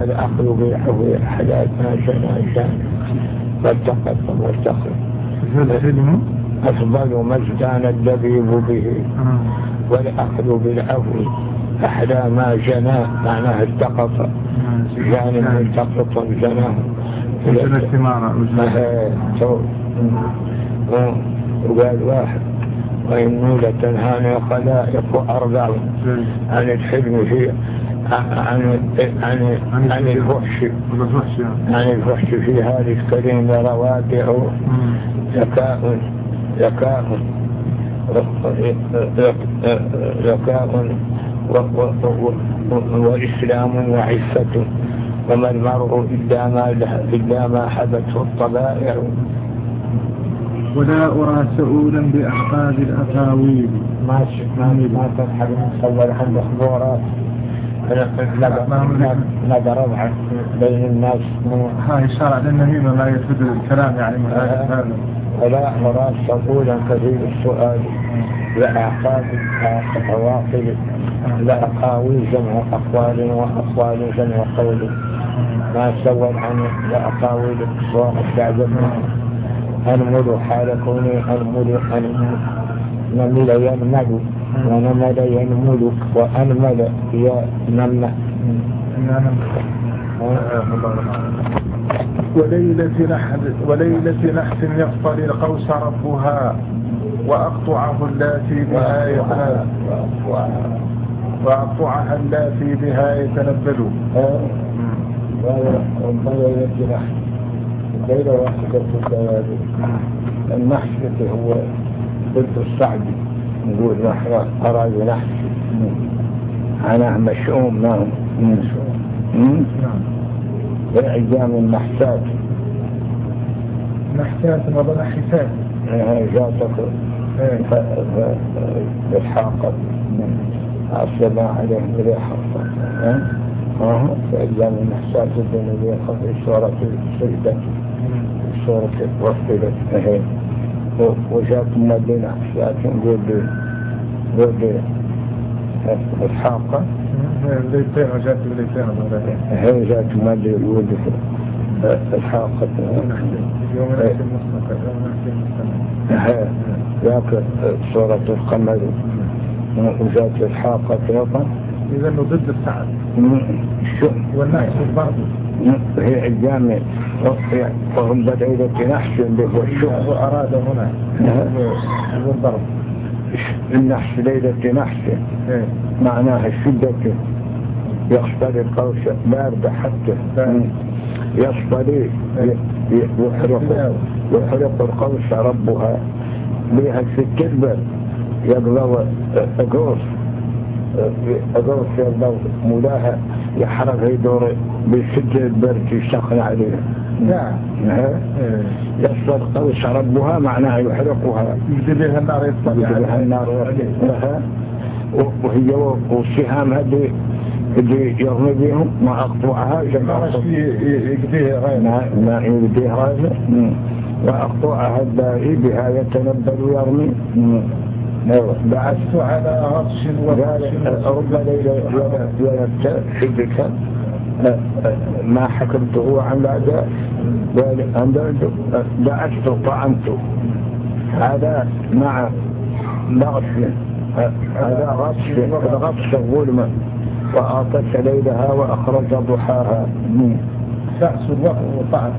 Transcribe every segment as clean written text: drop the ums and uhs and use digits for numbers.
الأخذ بالعفو حلال ما جنى فالتقط والتقط أفضل ما ازدان اللبيب به والأخذ بالعفو أحلى ما جنى معناه التقط يعني التقط جناه وقال واحد وإنه لتنهاني خلائق أربع عن الحلم في عن الفحش في هذه الكريم روادع ذكاء وإسلام وعفة وما المرء إلا ما حبته الطبائع ولا أرى سؤولا بأحقاد الأفاويل ما تسحب نصور عن الأخبارات نضرب بين الناس هاي شرع للنميمة ما يفيد الكلام يعني من هذا ولا أرى سؤولا كثير السؤال لأحقاد الأواصل لأقاويل جمع أقوال وأقوال جمع قول ما سوى عن لأقاويل واستعجبنا أنمل حال كوني نمل ينمل ونمل ينمل وأنمل ينمل وليلة نحس يفطر القوس ربها وأقطعه اللاتي بها وأقطعها اللاتي بها يتنبل وليلة نحس ليلة واحدة في الليالي النحس هو ضد الصعب نقول نحن أراضي نحس أنا مشؤوم نعم بالأيام النحسات وضع حساب جاتك بالحاقة أصل ما عليه مريحة في أيام النحسات الدنيا في سورة السجدة سورة الوصلة وجاءت مدينة لكن قول الحاقة ليتين وجاءت هي جاءت مدينة ولد الحاقة يوم نحس المستقر ذاك سورة القمر وجاءت الحاقة أيضا إذا ضد السعد والنحس برضه هي أيام وهم بدأوا نحس به الشغل وأراد هنا والضرب النحس ليلة نحس معناها الشدة يصطلي القوس باردة حتى يصطلي يحرق القوس ربها بها في الكذبة يقضوا أقوس يقضوا مولاها يحرق يدور بشدة البرد يشتخن عليها يصطل القوس ربها معناها يحرقها يجدبها النار وهي والسهام هذه اللي يرمي بهم ما أقطعها ما يقديها غاية وأقطعها الباقي بها يتنبل ويرمي بعثت على عطش رب ليلة ولدت حدك ما حكمته عن الأعداء بعثت طعنت هذا مع نغش هذا غطس الظلمة وأعطت ليلها وأخرج ضحاها سأس الوقت وطعن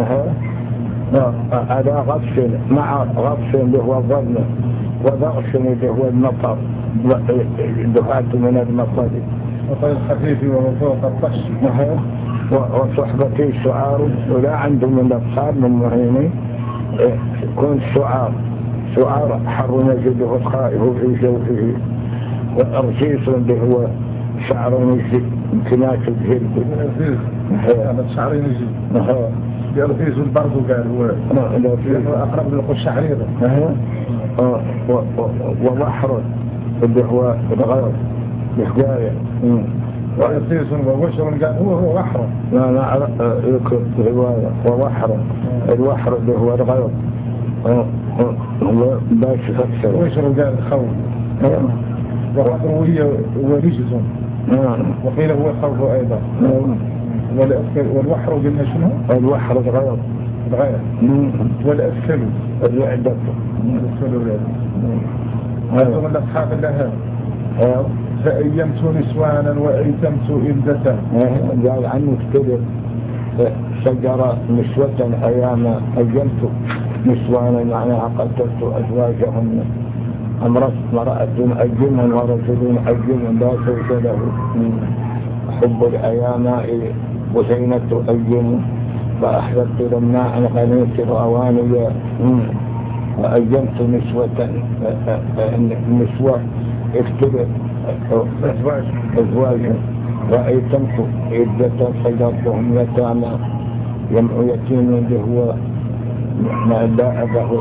هذا غطس مع غطس اللي هو الظلمة وضغش اللي هو المطر دفعت من المطر وطير الخفيف وهو فوق الطش وصحبتي سعار ولا عنده من الأبصار من مهيني يكون سعار حر نجده الخائف في جوفه والأرجيس اللي هو شعر نجد امتناك الجلد هذا شعر نجد يرفيز البرد قال هو أقرب للقش عريضة وبحر اللي هو الغرب بحجاية ويرفيز ووشر قال هو بحر لا يذكر رواية وبحر البحر اللي هو الغرب هو باش أكثر وشر قال الخوف وقدره هي ورجز وقيل هو الخوف أيضا والوحر قلنا شنو؟ الوحر الغير والأسفل الرعدة أنتم الأصحاب لها فأيمت نسوانا وأيتمت إلدة قال عنه كتير شجرة نسوة أيام أيمت نسوانا معناها قتلت أزواجهن أمرت مرأة أيما ورجل أيما لا شيء له حب الأيام وزينة أيم فأحببت لما أنغنيت الأواني وأيمت نسوة النسوة افترق أزواجا وأيتمت عدة فجرتهم يتامى جمع يتيم اللي هو ما باع له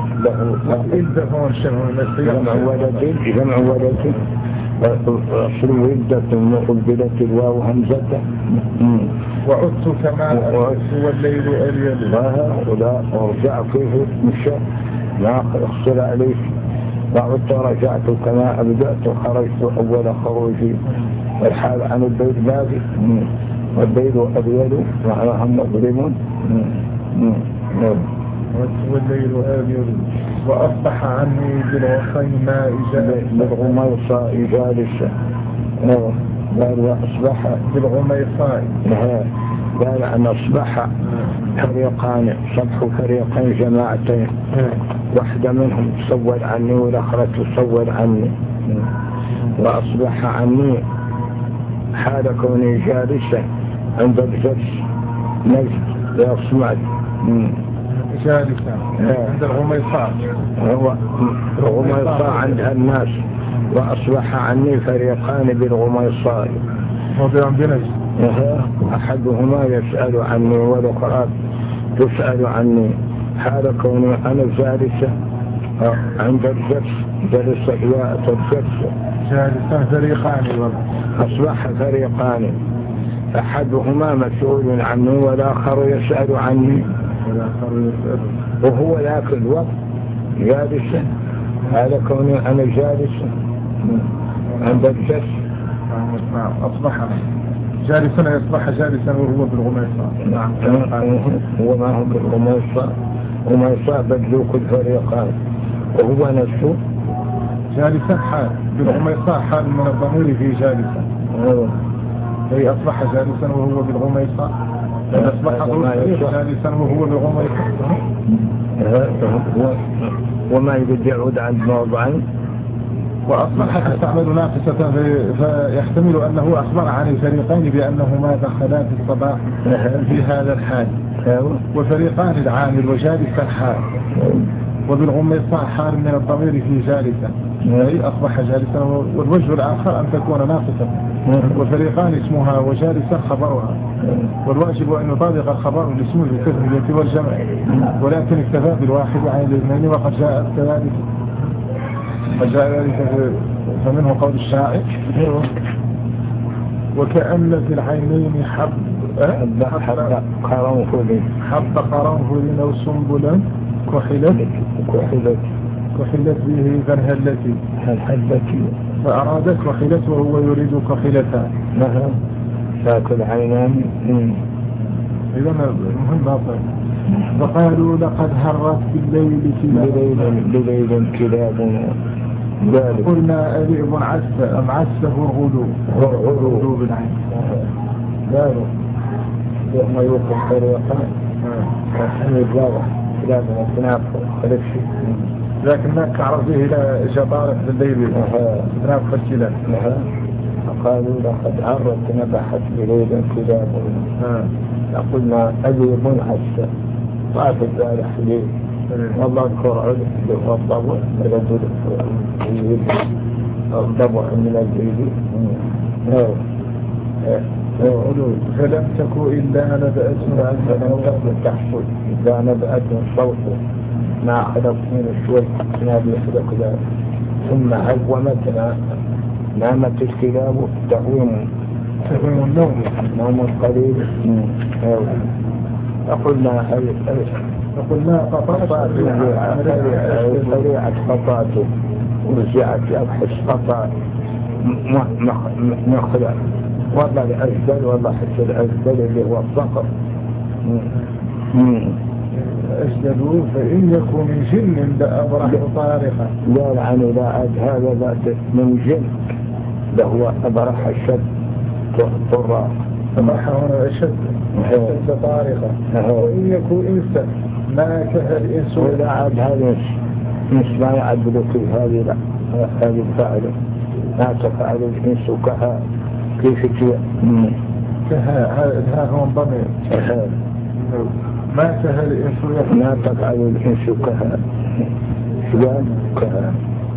جمع ولد أصل عدة مقبلة الواو همزة وعدت كما أعدت والليل أليل ولا أرجع فيه مشى لا أخسر عليك وعدت رجعت كما أبدأت خرجت أول خروجي والحال عن البيت باقي والبيت أبيض معناها مظلم والليل أبيض وأصبح عني بالغصيماء بالغميصاء جالسة قال وأصبح بالغميصاء قال أن أصبح فريقان صبح فريقين جماعتين واحدة منهم تصور عني والأخرى تصور عني وأصبح عني حال كوني جالسا عند الجلس نجد يصمد جالسا عند الغميصاء هو الغميصاء عند الناس وأصبح عني فريقان بالغميصاء أحدهما يسأل عني والأخرى تسأل عني حال كوني أنا جالسة عند الجلس جلس إياءة الجلس جالسة فريقان أصبح فريقان أحدهما مسؤول عني والآخر يسأل عني وهو ذاك الوقت جالسا هذا كوني أنا جالسا عند الجلس أصبح جالسا يصبح جالسا وهو بالغميصاء نعم هو ما هو بالغميصاء غميصاء بدلوك الفريقان وهو نفسه جالسا حال بالغميصاء حال من الضمير في جالسا أي أصبح جالسا وهو بالغميصاء أصبح جالسا وهو بالغميصاء وما يبدي يعود عند موضعين وأصبح تستعمل ناقصة فيحتمل أنه أخبر عن الفريقين بأنهما دخلا في الصباح في هذا الحال وفريقان العامل وجالس الحال وبالغميصاء حال من الضمير في جالسة أي أصبح جالسا والوجه الآخر أن تكون ناقصة وفريقان اسمها وجالسا خبرها والواجب أن يطابق الخبر الاسم بالتثنية والجمع ولكن اكتفى بالواحد عن الاثنين وقد جاء الثالث فجاء ذلك فمنه قول الشاعر وكأن في العينين حب قرنفل أو سنبلا كحلت به فانهلتي فأرادت كحلت وهو يريد كحلتها ذات العينان إذا المهم أطلع فقالوا لقد هرت بليل كلابنا قلنا أليب عسه الغلو بالعين قالوا يوم يوقف فريقان كان يتلاوح كلابنا تنافق خلفشي لكن كعرفه إلى جبارة بالليل تنافق الكلاب قالوا لقد هرت نبحت بليل كلابنا قلنا أليب عسه طاف البارح ليه والله اذكر عدد والضبع الضبع من الجيد فلم تكن إلا نبأت صوته ما خلق من الشوي نادي يخلق ذلك ثم هومتنا نامت الكلاب تهويم نوم قليل فقلنا قطعت قطعته ورجعت أبحث قطع نخلع والله الأجدل والله حتى الأجدل اللي هو الصقر. أجدلوا فإن يكون من جن لأبرح طارقا. لا يعني لا عاد هذا ذات من جن ده هو أبرح الشد طراق. أبرح هنا أشد طارقا. وإن يكون إنسا ما كه الإنس. ولا عاد هذا إنس ما يعدل في هذه لا هذه الفعل ما تفعل الإنس كها كيف كها كها هو ضمير ما كه الإنس ما تفعل الإنس كها شوان كها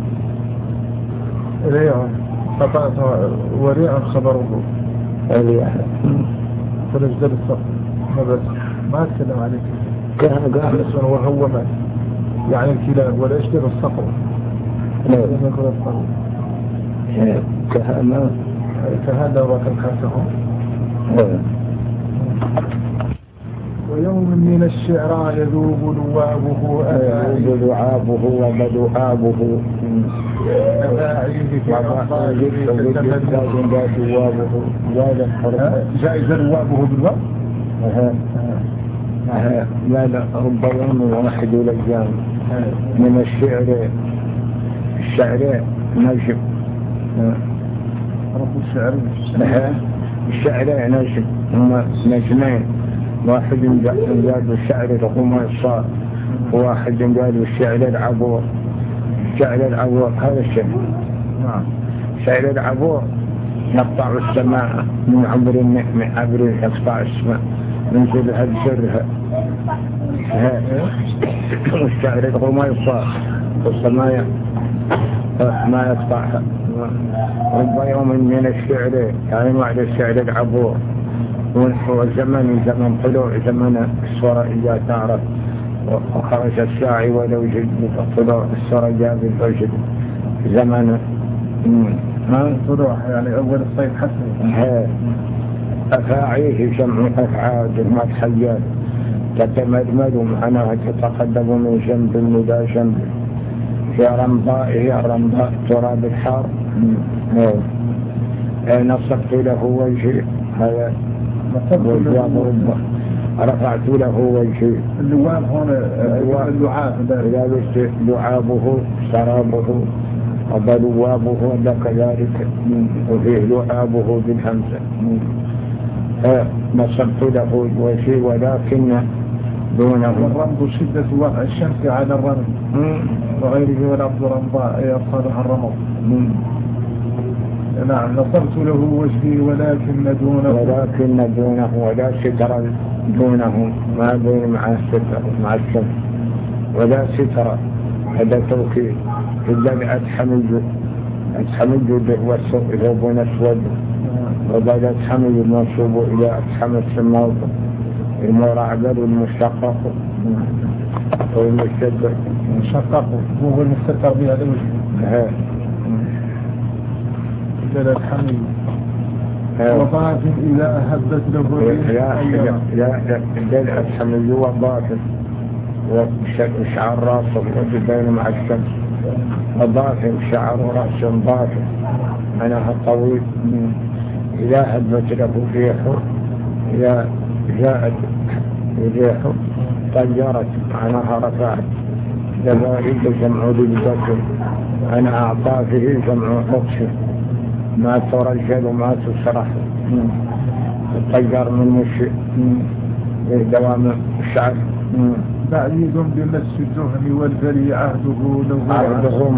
ريع قطعت وريع خبره ريع فالأجدل الصف ما بس ما أتكلم عليك كها قاعد وهو ما يعني الكلاب والأجدل الصقر كهذا كهذا وكان خاسهم. ويوم من الشعراء يذوب لوابه لعابه ومدعابه أفاعيه في أرضائه جائز لوابه بالواب. لا رب يوم واحد لجام من الشعر نجم رب الشعر نجم هما نجمين واحد قال الشعر هما الصار وواحد قال الشعر العبور. الشعر العبور هذا الشيء الشعر العبور يقطع السماء من عبر يقطع السماء من كلها بسرها. الشعر هما الصار والسماء ما يقطعها. رب يوم من الشعر يعني وعد الشعر العبور هو زمن طلوع زمن الصورة إذا تعرف وخرج الساعي ولو جد طلوع الصورة جاء بالفجر زمن طلوع يعني أول الصيف حسن. أفاعيه جمع أفعاد متحيات تتمدمد معناها تتقدم من جنب إلى جنب يا رمضاء تراب الحار. نصبت له وجهي هذا وجه ربه رفعت له وجهي. اللواب هنا لعابه سرابه وبلوابه كذلك وفيه لعابه بالهمزة. نصبت له وجهي ولكن دونه. والرمض شدة وقع الشمس على الرمض وغيره والأرض رمضاء يصالح الرمض. نعم نصبت له وجهي ولكن دونه ولا ستر دونه ما بين مع الشمس ولا ستر. هذا توكيد إلا أتحمد به والثوب نسود وبعد أتحمد المنصوب إلى أتحمد السماوات المرعبل المشقق والمشدد. المشقق هو المستتر بها الوجه كذا الحميد. وضعف إذا هبت له لا الحميد وضعف وشعر راسه وجبين مع الشمس وضعف شعر رأس ضعف معناها طويل. إذا هبت له ريحه إذا جاءت ريح طيرت معناها رفعت. ذلك جمع للبكر أنا أعطافه جمع لطف ما ترجل وما تسرح الطير من الشيء دوام الشعر. بعيد بمس الدهن والبري عهده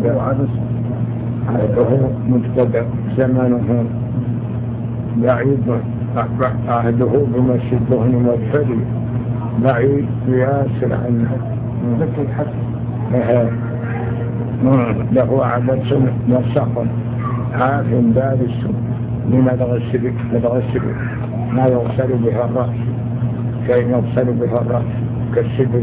مبتدأ زمانه بعيد عهده بمس الدهن والبري بعيد ياسر عنه ذكي الحسن له عبس وسخن عاف بارس لمدغ السبك ما يغسل بها الرأس كي يغسل بها الرأس كالسبر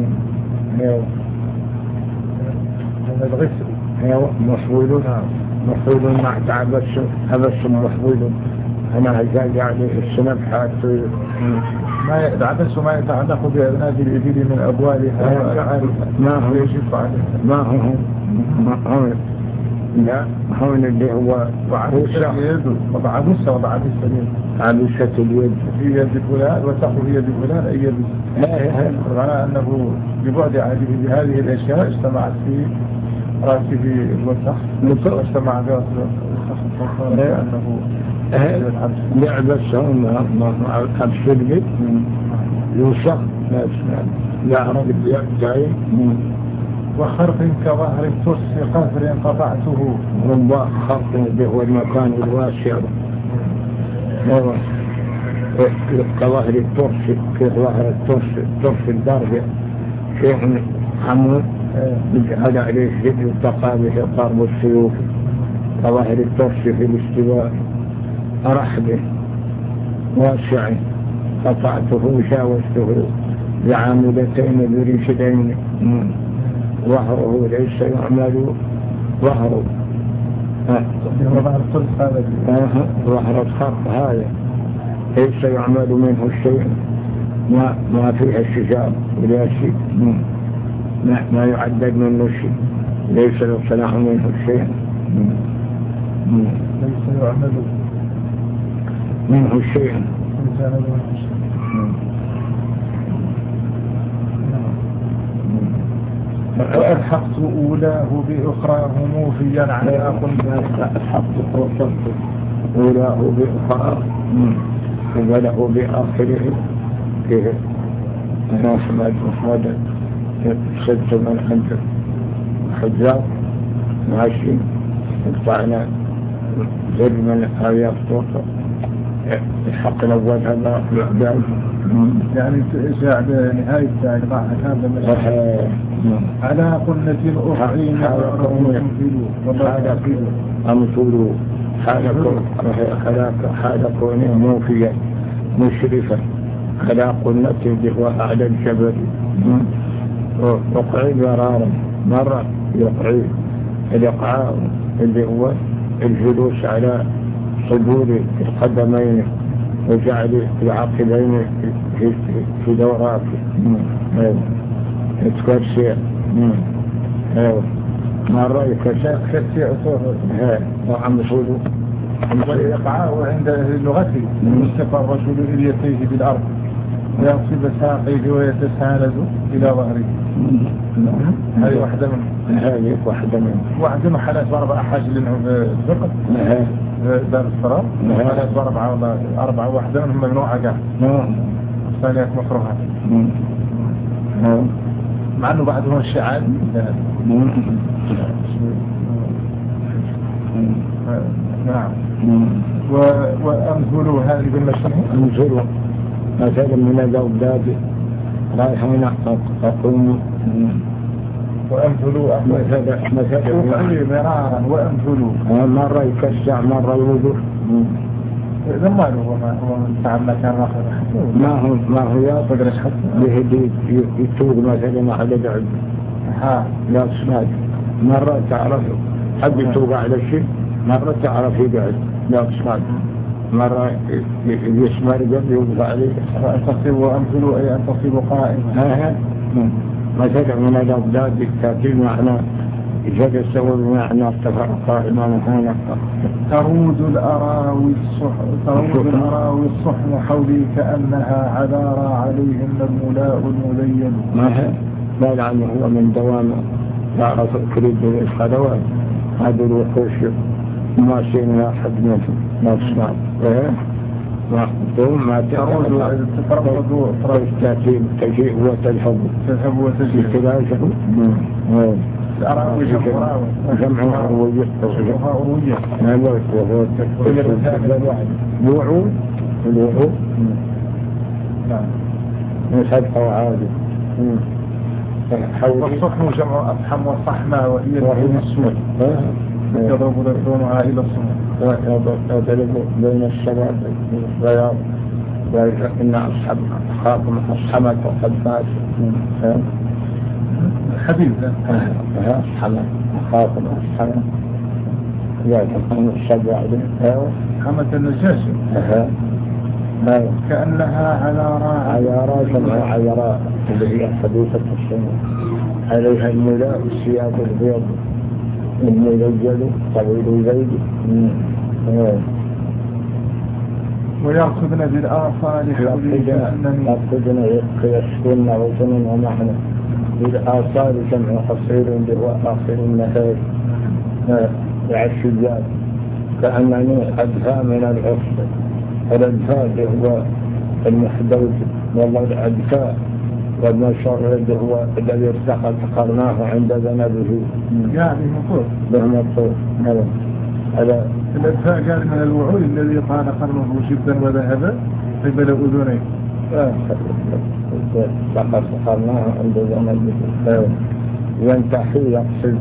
مفعول مع عبس مفعول أنا هزاج عليه السنب حتى ما العبس ما يتعلق بأبناد الإبل من أبوالها ما هو يجب عليه ما هو لا هون اللي هو وعبسة اليد عبسة اليد في يد فلان وتقف في يد فلان أي يد. معنى أنه ببعد عهده بهذه الأشياء اجتمعت في رأسه الوسخ واجتمع في رأسه أنه لعبة مع السلم يوسف لا عرب اليد وخرق كظهر الترس قفر قطعته. ربا خرق هو المكان الواسع كظهر الترس في ظهر الترس الدرجة شيء حمود يجعل عليه شيء يلتقى به قرب السيوف كظهر الترس في الاستواء رحبه واسع قطعته وشاوشته بعاملتين برشدين ظهره ليس يعمل ظهره ظهر الخرق هذا ليس يعمل منه الشيء ما فيها الشجار ولا شيء ما يعدد منه شيء ليس يصنع منه الشيء ليس يعمل منه الشيء فألحقت أولاه بأخراه موفيا على ألحقت أولاه بأخراه وبدأوا بآخره فيه ناس مصمدة ست من عند حجاب ماشي يقطعنا زر من آيات طوطة الحق الأول هذا الإعداد يعني ساعد نهاية ساعد مع هذا المشهد على قلة أخرين أمثلوا حال كونه موفيا مشرفا على قلة وهو أعلى الجبل وقعي مرارا مرة يقعي الإقعاء اللي هو الجلوس على صدور القدمين وجعل العقلين في دوراته يتكرسي مرة يكرسي وعم صدور ويقعه عند لغته يستقى الرجل إليتيه بالأرض وينصب ساقيه ويتساند إلى ظهره. هذه واحدة منه وعندنا حالات بأربع حاجة لأنه الفقه دار الصلاة حالات بأربعة واحدة منهم ممنوعة قاع الثانيات مكروهة مع أنه بعدهم الشعاد نعم. وأمثلوا هذه بالمشروع أمثلوا مثلا من الأولاد رايحين أقوموا وأمثلوا مثلا مرارا وأمثلوا مرة يكسع مرة يوضر لما هو تعمل كان راخر ما هو يأخذ بهدي يتوب مثلا على العلم لا تسمع مرة تعرف حد يتوب على شيء مرة تعرف يقعد لا تسمع مرة يسمع قبل يوضع عليه أن تصيبوا أمثلوا أي أن تصيبوا قائمة مثلا من الأبداد بالتأكيد معنى جلس بمعنى ارتفع قائما هنا ترود الأراوي الصحن حولي كأنها عذارى عليهن الملاء الملين ما لعنه هو من دوام تعرف كريد الخلوات هذا الوحوش ما شيء أحد منهم ما تسمع ثم ما تأتي تجيء وتذهب تلاجه الأراوي جمع أروية وهو الوعود نسبح وعادي والصحن جمع أفحم والصحمة وهي السوء يضرب ذكرونها إلى الصمت يضرب بين الشباب والبياض وإن أصحابهم أصحمت وقد مات حبيب أصحمت أخاكم أصحمت يعتقون الشبع حمة النجاشة كأنها عيارات عيارات اللي هي حدوثة السنة عليها الملاء والثياب البيض المرجل طويل زيد ويأخذن بالآثار يأخذن يسكن وزن ومعنى بالآثار جمع قصير وهو آخر النهار العشيات كأنني أدفع من العصر الأدفاء هو المحدود والله الأدفاء والمشرد هو الذي ارتقت قرناه عند ذنبه يعني مطور بالمطور هذا الأدفاء كان من الوعول الذي طال قرنه جدا وذهب قبل أذنيه ارتقت قرناه عند ذنبه ينتحي يقصد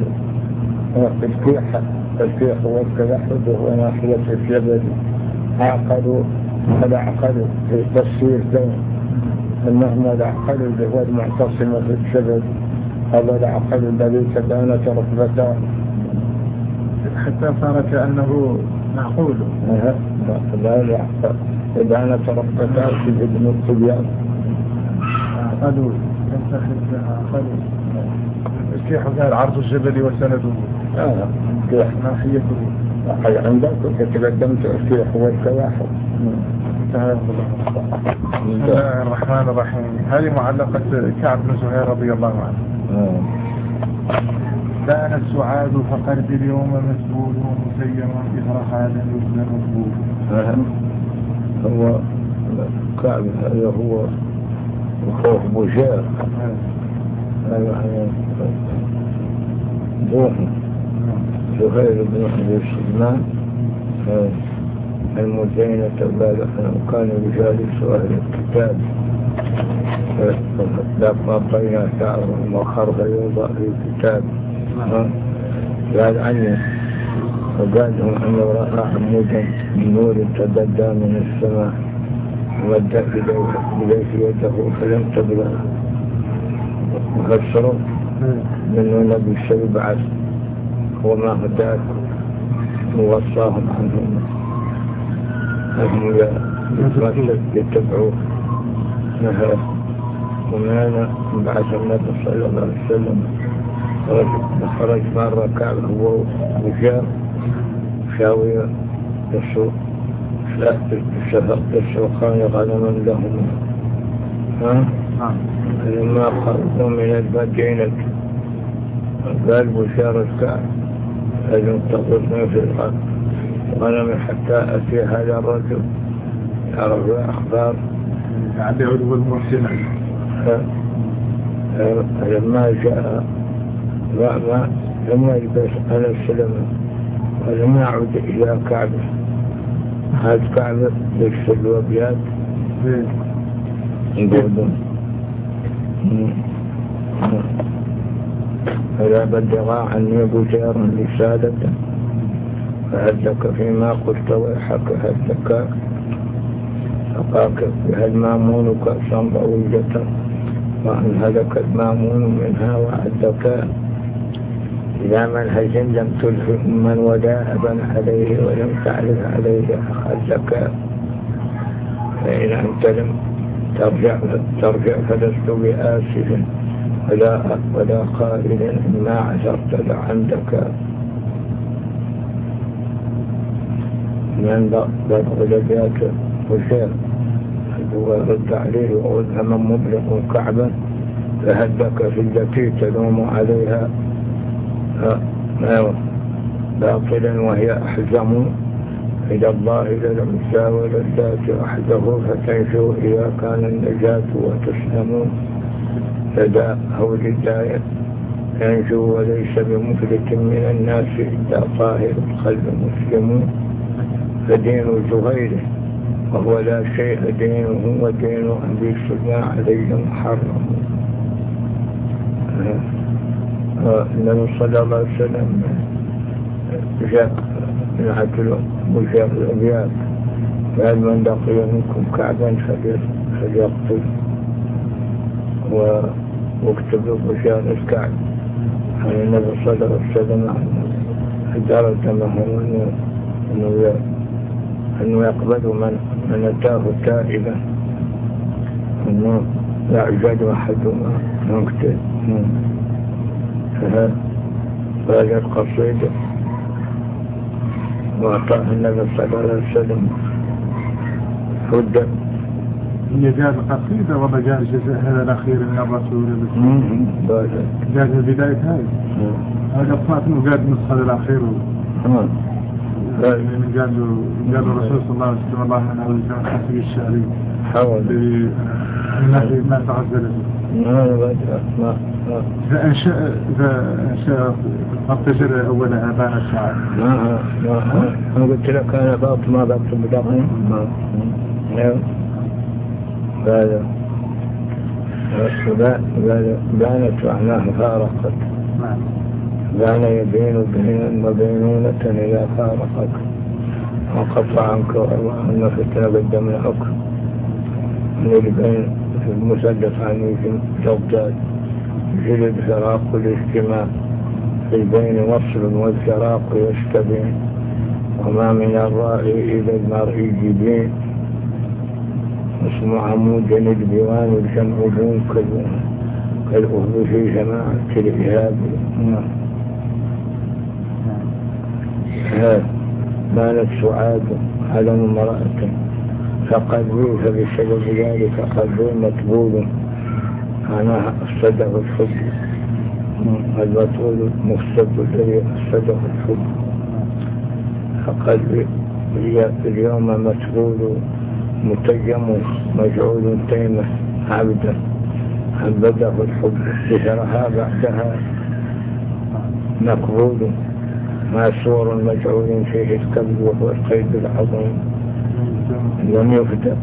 الكيح والكلحد هو ناحية الجبل عقلوا العقل في تصوير دين أنهم العقل هو المعتصم في الجبل هذا العقل الذي تبانت ركبته حتى صار كأنه معقول لا العقل تبانت ركبته في ابن الصبيان عقلوا ينتخذ عقلوا الكيح قال عرض الجبل وسنده كيح ناحيته عندك تقدمت الكيح والكواحد بسم الله الرحمن الرحيم. هذه معلقة كعب بن زهير رضي الله عنه. بان السعاد فقلبي اليوم مسؤول مسير إثر هذا يبنى مقبول. هو كعب هذا هو خوف بجار روح زهير بن أبي سلمان المزينة بالغة وكان يجالس أهل الكتاب لما بين شعره وخرج يوضع في الكتاب قال عني وقال لهم أنه رأى عمودا من نور تبدى من السماء ومد إليه يده فلم تبلغ وفسروا من نبي الشيء بعث وما هداك ووصاهم عنهم أنهم يتبعوه نهاه ومن هنا بعث النبي صلى الله عليه وسلم خرج مرة كعب هو وجاء شاوية يسوق الشفقان غنما لهم لما خرجوا من المدينة قال بشارة كعب أن تنتظرنا في الغد غنم حتى أتي هذا الرجل يعرف الأخبار يعني علو المحسن لما جاء لما يلبس على السلامة ولم يعد إلى كعبه هذا كعبه يكسر الوبيات يقولون فلا بدغا عني بجارا لسادته فهدك فيما قلت ويحك هدك فقاك بها المامون كأسا ضويجة وأن هدك المامون منها وعدك إلى منهج لم تلفه من ودا أبا عليه ولم تعرف عليه أخذك فإن أنت لم ترجع فلست بآسف ولا قائل ما عثرت لعندك من ضرب لبياك وشير ورد عليه وأذهم مبلغ كعبا فهدك في التي تلوم عليها باطلا وهي أحزم إلى الله للعزى وللذات وحده فتنشو إذا كان النجاة وتسلمون فداء هو للداية ينجو وليس بمفلت من الناس إلا طاهر القلب مسلمون فدين زهير وهو لا شيء دينه ودين أبي سلمان عليه محرم. النبي صلى الله عليه وسلم جاء من عدل مجاب الأبيات قال من لقي منكم كعبا فليقتل واكتبوا بشار الكعب عن النبي صلى الله عليه وسلم حجارة دمه أنه يقبل من أتاه تائبا أنه لا يوجد أحد مقتل هذه القصيدة وأعطاه النبي صلى الله عليه وسلم حدة. هي قال قصيدة ولا قال جزء هذا الأخير من الرسول؟ قال بداية هذه هذا فاتن وقال نص هذا الأخير. قال الرسول صلى الله عليه وسلم الله أنه كان حسب الشعري حاول ما تعزل إذا أنشأ ارتجل أولها بان الشعر. أنا قلت لك أنا باط ما باط بدقن هذا بانت معناه فارقت. بان يبين بينا وبينونة إذا فارقت وقطع عنك وأن فتنة قدمناك من البين في المسدس عني في جوجات جلد فراق الاجتماع في البين وصل والفراق يستبين وما من الرائي إلى المرء جبين اسم عمود الديوان الجمع بون كالأهل في جماعة الإهاب. هذا مالت سعاد على امرأة فقدروا فبسبب ذلك قدروا مطبول معناها أفسده الحب. المطبول مفسد الذي أفسده الحب. فقد اليوم مطبول متيم مجعول تيمة عبدا عبده الحب بشرها بعدها مقبول ماسور مجعول فيه الكبد وهو القيد العظيم لم يفتى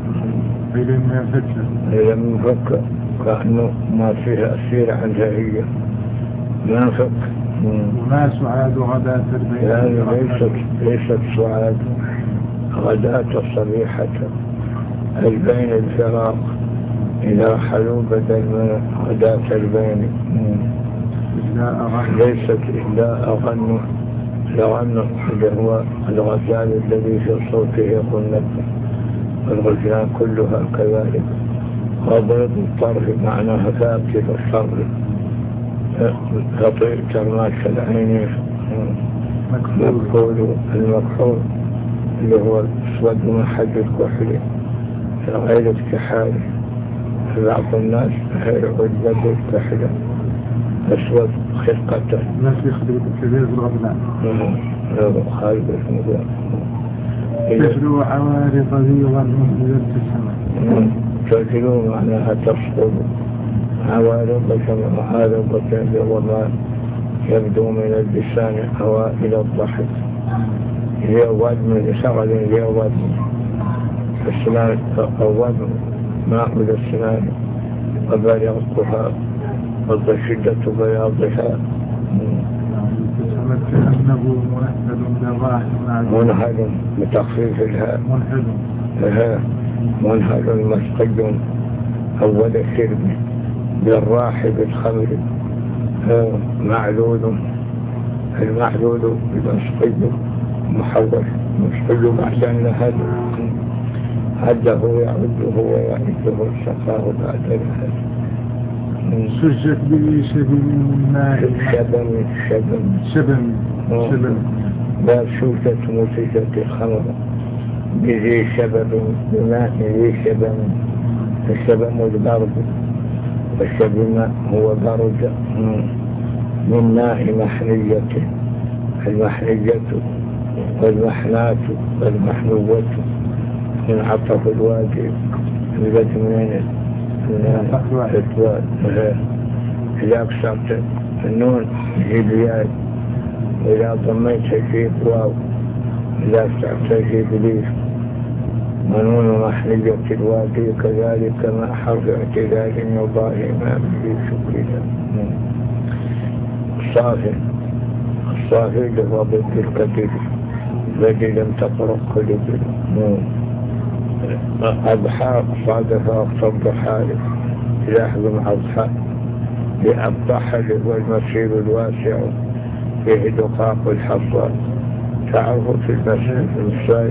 لم يفك كأنه ما فيها أسير عنها هي ما فك. وما سعاد غداة البيت يعني ليست سعاد غداة صبيحة البين الفراق إذا حلوا بدل من غداة البين ليست إلا أغن لغن هو الغزال الذي في صوته قلت والغزلان كلها كذلك. وضيط الطرف معناها فاكر الشر خطيء كرماش العينين مكحول المكحول اللي هو اسود من حج الكحل غير الكحال في بعض الناس غير عجبة الكحلة أسود خلقته الناس يخدموا الكبير بالغبناء خالد المدار تجلو عوارض ذيوة من السماء. تجلو معناها تسقط عوارض كما عارض وما يبدو من اللسان أوائل الضحك هي وزن شغل هي وزن السنان وزن ماء السنان وبالغتها وشدة بياضها كأنه منهل بتخفيف الهاء منهل مسقي أول الشرب بالراح بالخمر معلول المعلول بالمسقي محول مسقي بعد أن هده يعده ويعده السخاء بعد الهد سجت به شبن من ماء شبن لا سوسة مسجة الخمر بذي شبب بماء ذي شبن الشبن البرد والشبن هو برد من ماء محنية المحنية والمحنات والمحنوة من عطف الوادي البيت من الفتوى إذا أكسرت النون يجيب ياي إذا ضميت يجيب واو إذا أكسرت يجيب ليف ونون محنية الوادي كذلك مع حرف اعتدال يضاهي ما به شكرا. الصافي له ضد الكثير الذي لم تقرأ قلب النون أضحى صادف أقصد حالف يحزم أضحى لأضحى هو المسير الواسع فيه دقاق الحصى تعرف في المسير السائل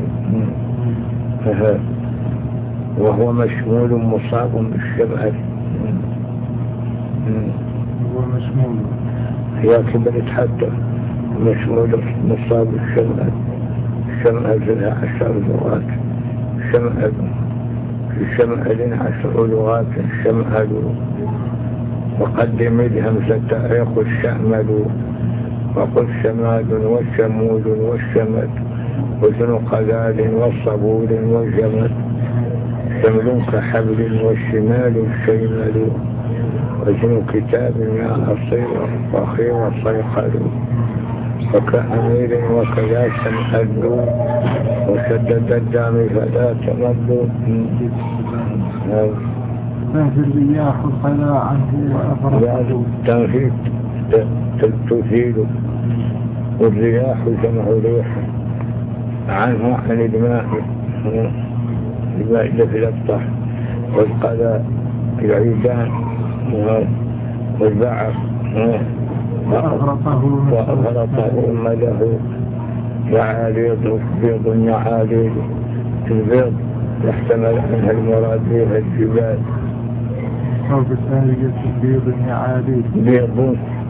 وهو مشمول مصاب بالشبه هو مشمول هي كبرت حتى مشمول نصاب الشمال لها 10 لغات شمال في شمال 10 لغات شمال وقدم الهمزة تاريخ الشمل وقل شمال والشمول والشمل وزن قلال والصبول والجمل شمل كحبل والشمال الشيمل وزن كتاب يا أصير وخير صيقل وكأمير وكذا شمحل وشدد الدم فلا تمل تنفي الرياح الخلا عنه وأفرقه تنفي تثير والرياح جمع ريح عنه عن الماء في الأبطح والقلاء العيدان والبعر وأغرقه مله يعاليض بيض يعاليض البيض يحتمل عنها المراد بها الجبال أو بالآلية بيض يعاليض بيض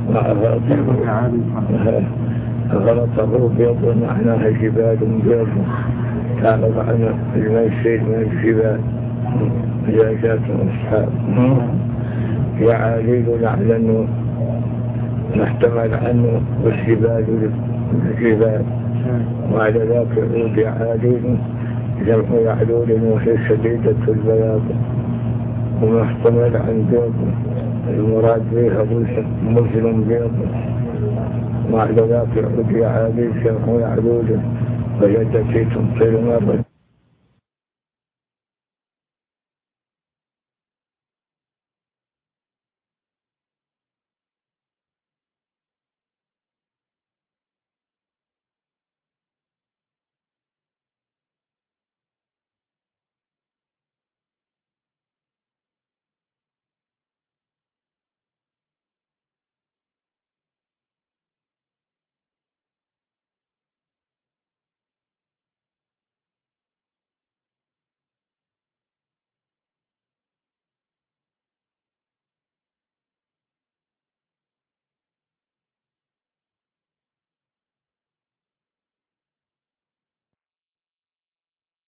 أغرقه بيض معناها جبال بيض تعرض عنه الميسير من الجبال جاجات أصحاب يعاليض لعل نحتمل عنه والجبال الجبال وعلى ذاك عود يعاليل جمع يعلول وهي شديدة البياض ومحتمل عن بيض المراد بها مزل بيض وعلى ذاك عود يعاليل جمع يعلول وهي التي تمطر مرة